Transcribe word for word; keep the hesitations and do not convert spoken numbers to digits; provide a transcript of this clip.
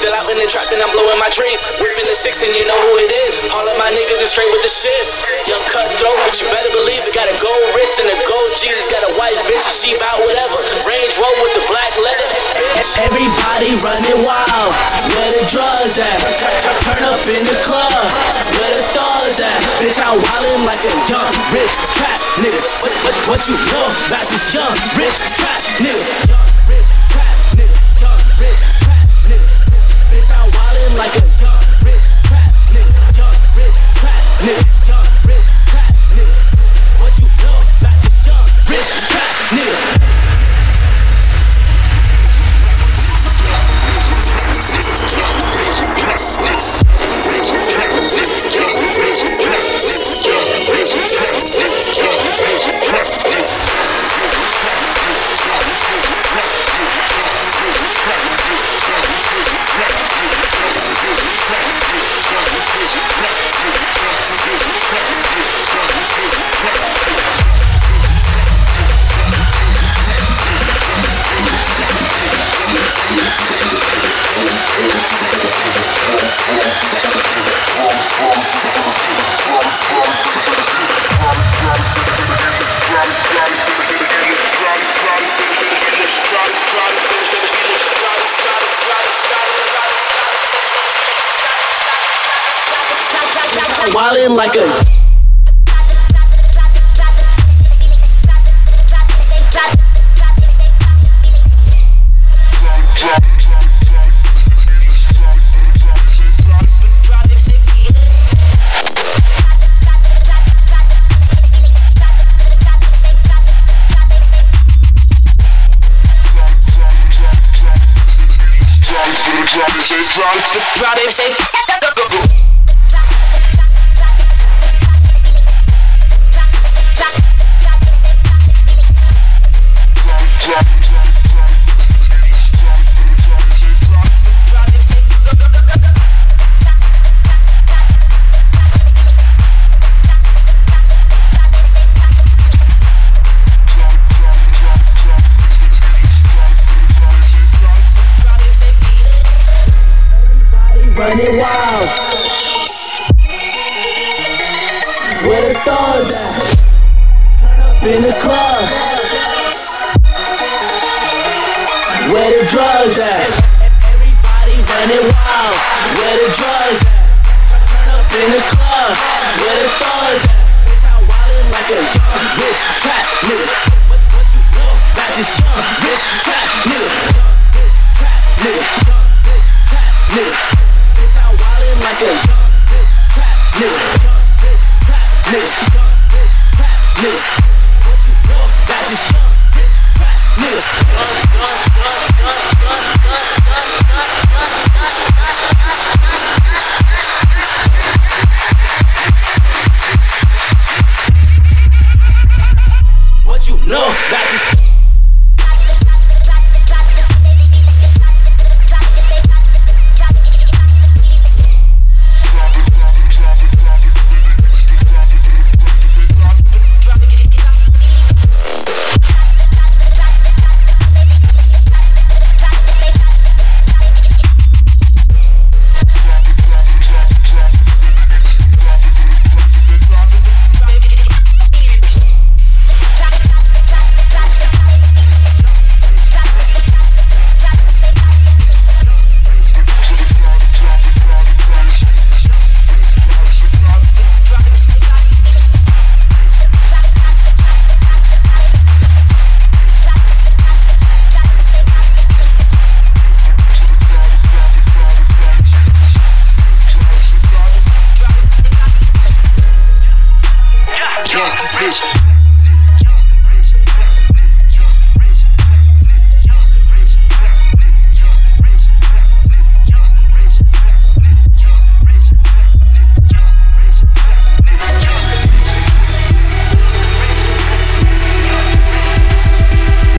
Still out in the trap and I'm blowing my trees. Whipping the six and you know who it is. All of my niggas is straight with the shits. Young cutthroat, but you better believe it. Got a gold wrist and a gold Jesus. Got a white bitch and she bout whatever. Range Rover with the black leather. Everybody running wild. Where the drugs at? Turn up in the club. Where the thugs at? Bitch, I'm wildin' like a young rich trap nigga. What, what, what you know about this young rich trap nigga? Young rich trap nigga. Young rich trap nigga. Bitch, I'm wildin' like a young rich trap nigga. Young rich trap nigga. Young rich trap nigga. What you know about this young rich trap nigga? Wildin' like a drop it, say running wild. Where the thugs at? Turn up in the club. Where the drugs at? Everybody running wild. Where the drugs at? Turn up in the club. Where the thugs at? Bitch, I'm wildin' like a young rich trap nigga. What, what you know about this young rich trap nigga? Young rich trap nigga. Young rich trap nigga. Like a young rich trap nigga, young rich trap nigga, young rich trap nigga. What you know about this young rich trap nigga? What you know about this? This